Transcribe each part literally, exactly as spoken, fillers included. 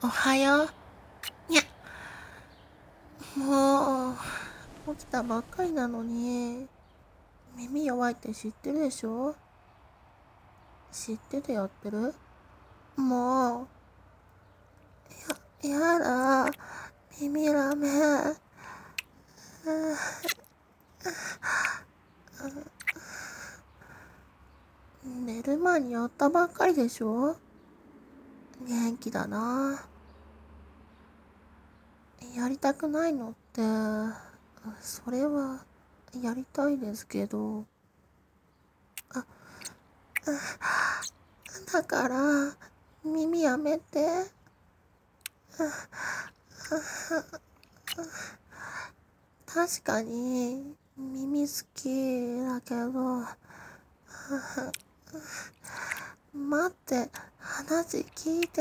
おはよう。にゃ、もう、起きたばっかりなのに、耳弱いって知ってるでしょ？知っててやってる？もう、や、やだ。耳ラメ。寝る前にやったばっかりでしょ？元気だな。やりたくないのって、それは、やりたいですけど、あ、だから、耳やめて。確かに耳好きだけど、待って、話聞いて。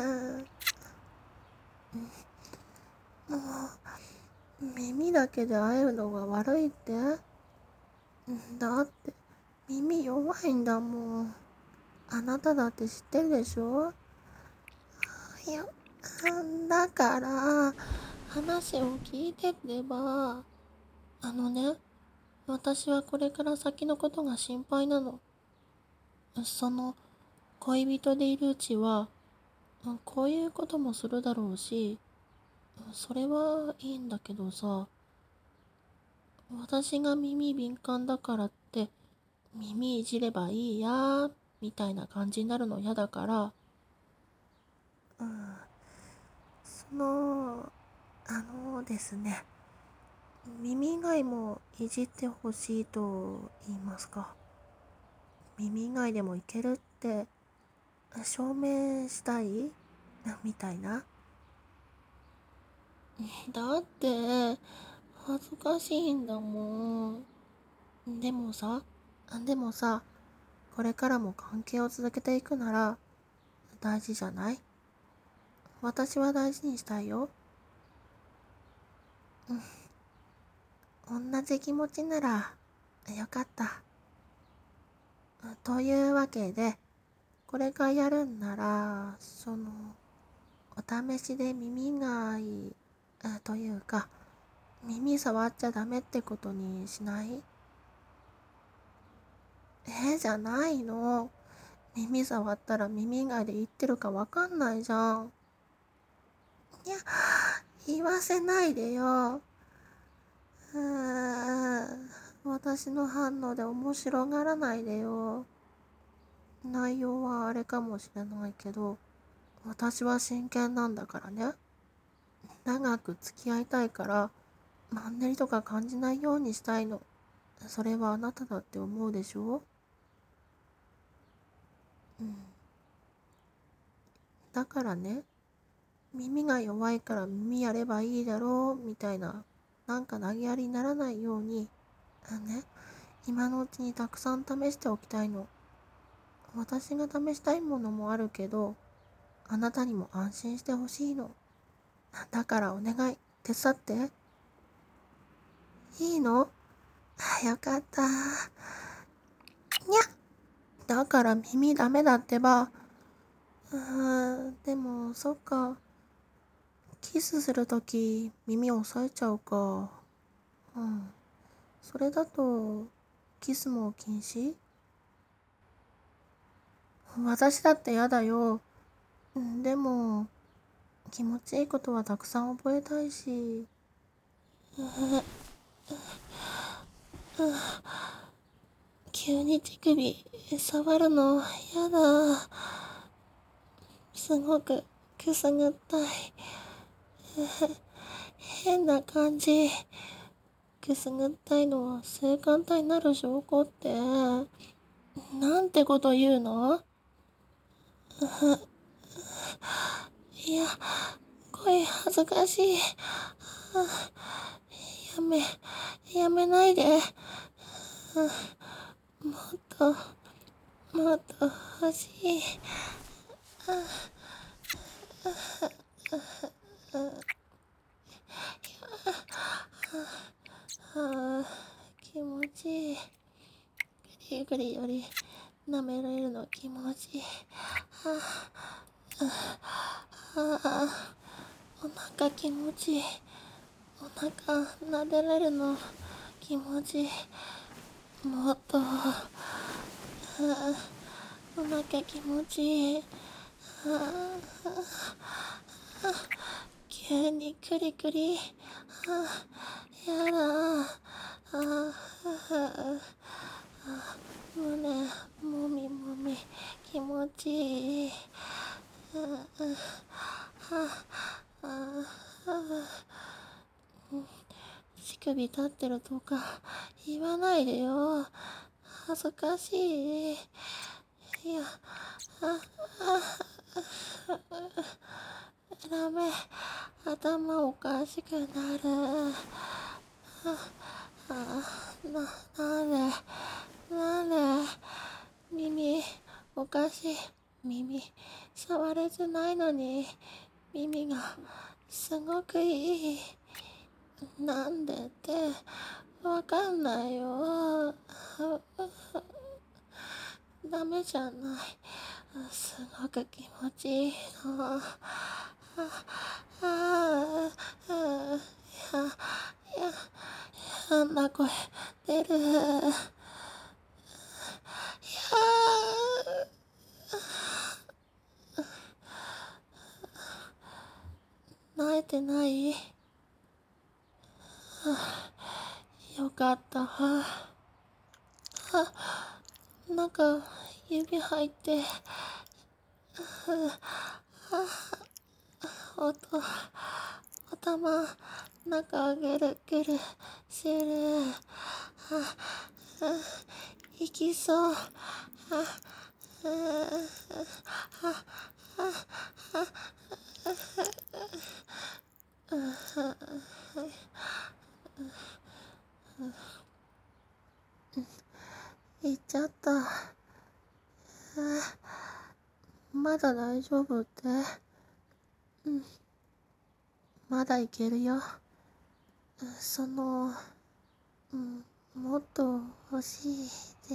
もう耳だけで会えるのが悪いって？だって耳弱いんだもん。あなただって知ってるでしょ？いや、だから話を聞いてってば。あのね、私はこれから先のことが心配なの。その恋人でいるうちは、こういうこともするだろうし、それはいいんだけどさ、私が耳敏感だからって耳いじればいいやみたいな感じになるの嫌だから、うん、その、あのですね、耳以外もいじってほしいと言いますか、耳以外でもいけるって証明したいみたいな。だって恥ずかしいんだもん。でもさ、でもさ、これからも関係を続けていくなら大事じゃない？私は大事にしたいよ。うん、同じ気持ちならよかった。というわけで、これからやるんなら、その、お試しで耳がいい、というか、耳触っちゃダメってことにしない？えじゃないの。耳触ったら耳以外で言ってるかわかんないじゃん。いや、言わせないでよ。うーん、私の反応で面白がらないでよ。内容はあれかもしれないけど、私は真剣なんだからね。長く付き合いたいから、マンネリとか感じないようにしたいの。それはあなただって思うでしょ？うん。だからね、耳が弱いから耳やればいいだろうみたいな、なんか投げやりにならないように、あのね、今のうちにたくさん試しておきたいの。私が試したいものもあるけど、あなたにも安心してほしいの。だからお願い、手伝って。いいの？あ、よかった。にゃ。だから耳ダメだってば。うーん、でも、そっか。キスするとき耳押さえちゃうか。うん。それだと、キスも禁止？私だってやだよ。でも、気持ちいいことはたくさん覚えたいし。急に手首触るのやだ。すごくくすぐったい。変な感じ。くすぐったいのは性感帯になる証拠って。なんてこと言うの？いや、声恥ずかしい。やめ、やめないで。もっと、もっと欲しい。ああ、気持ちいい。グリグリより舐められるの気持ちいい。 ああ、お腹気持ちいい。お腹撫でれるの気持ちいい。もっと、ああ、お腹気持ちいい。ああ、急にクリクリ。ああ、やだ。ああ、胸もみもみ気持ちいい。ああ、ああ、乳首立ってるとか言わないでよ。恥ずかしい。いや、あ、ダメ。頭おかしくなる。あ、な、なんで、なんで、耳、おかしい。耳、触れてないのに、耳が、すごくいい。なんでって、わかんないよ。ダメじゃない。すごく気持ちいいの。ああ、ああ、いや、いや、変な声出る。いやー、泣いてない？よかった。あ、なんか、指入って、おと、頭、中ぐるぐるする。あ、あ、いきそう。あ、あ、あ、行っちゃった。あ、まだ大丈夫って？うん、まだいけるよ。その、うん、もっと欲しいです。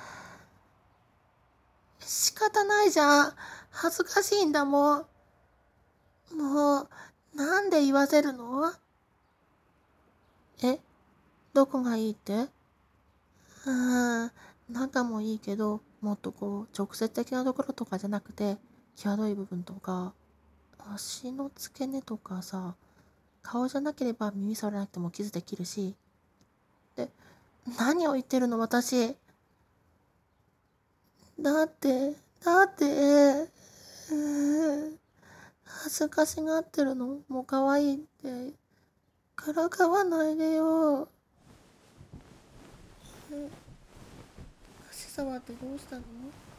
仕方ないじゃん。恥ずかしいんだもん。もう、なんで言わせるの？え、どこがいいって？ああ、中もいいけど、もっとこう、直接的なところとかじゃなくて、際どい部分とか、足の付け根とかさ、顔じゃなければ耳触らなくても傷できるし。で、何を言ってるの私。だって、だって、うー恥ずかしがってるのもう可愛いって。からかわないでよ。足触ってどうしたの？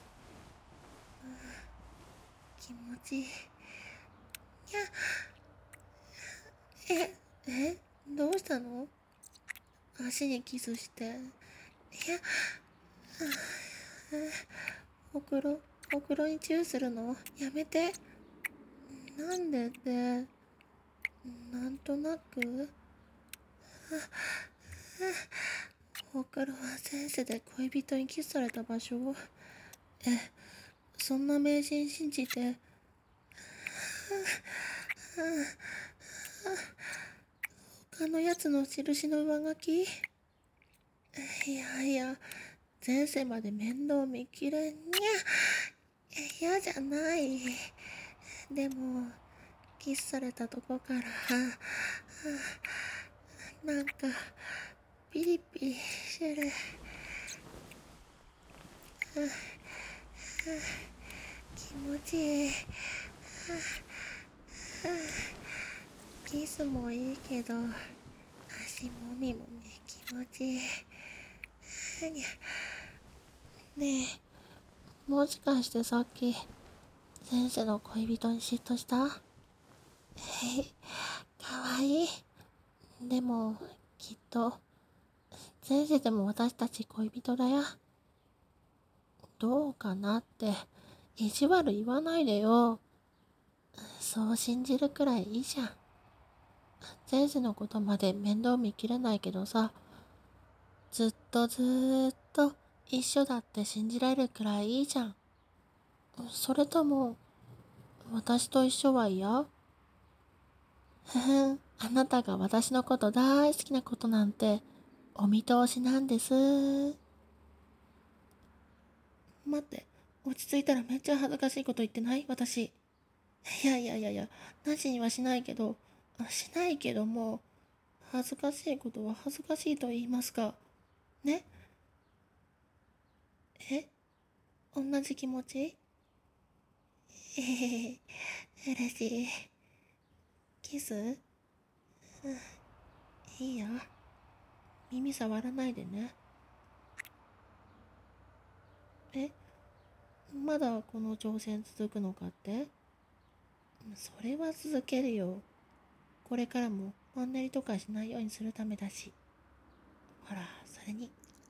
気持ちいい。いや、え、え、どうしたの？足にキスして。いや、ほくろ、ほくろにチューするのやめて。なんでって、なんとなく。ほくろは前世で恋人にキスされた場所。え、そんな迷信信じて。他のやつの印の上書き？いやいや、前世まで面倒見きれんにゃ。嫌じゃない。でも、キスされたとこから、なんか、ピリピリしてる。気持ちいい。キスもいいけど、足もみもみ気持ちいい。ねえ、もしかしてさっき、前世の恋人に嫉妬した？え、かわいい。でも、きっと、前世でも私たち恋人だよ。どうかなって、意地悪言わないでよ。そう信じるくらいいいじゃん。前世のことまで面倒見きれないけどさ、ずっとずーっと一緒だって信じられるくらいいいじゃん。それとも、 私と一緒は嫌？ふふん、あなたが私のこと大好きなことなんてお見通しなんです。待って、落ち着いたらめっちゃ恥ずかしいこと言ってない私。いやいやいやいや、なしにはしないけど、あしないけども、恥ずかしいことは恥ずかしいと言いますか。ね。え、同じ気持ち？えへへ、嬉しい。キス？うん、いいよ。耳触らないでね。え、まだこの挑戦続くのかって？それは続けるよ。これからもマンネリとかしないようにするためだし。ほら、それに。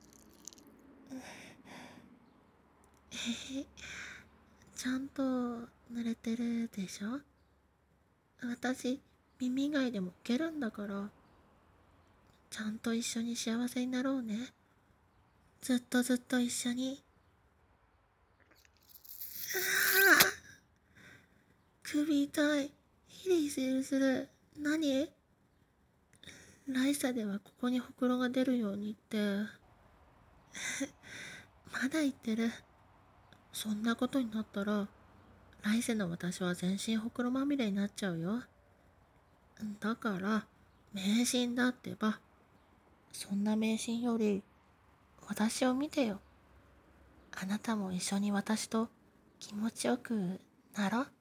え、ちゃんと濡れてるでしょ？私、耳以外でもいけるんだから。ちゃんと一緒に幸せになろうね。ずっとずっと一緒に。ああ、首痛い。ヒリヒリする。何？来世ではここにほくろが出るようにって。まだ言ってる。そんなことになったら、来世の私は全身ほくろまみれになっちゃうよ。だから、迷信だってば。そんな迷信より、私を見てよ。あなたも一緒に私と気持ちよくなろう。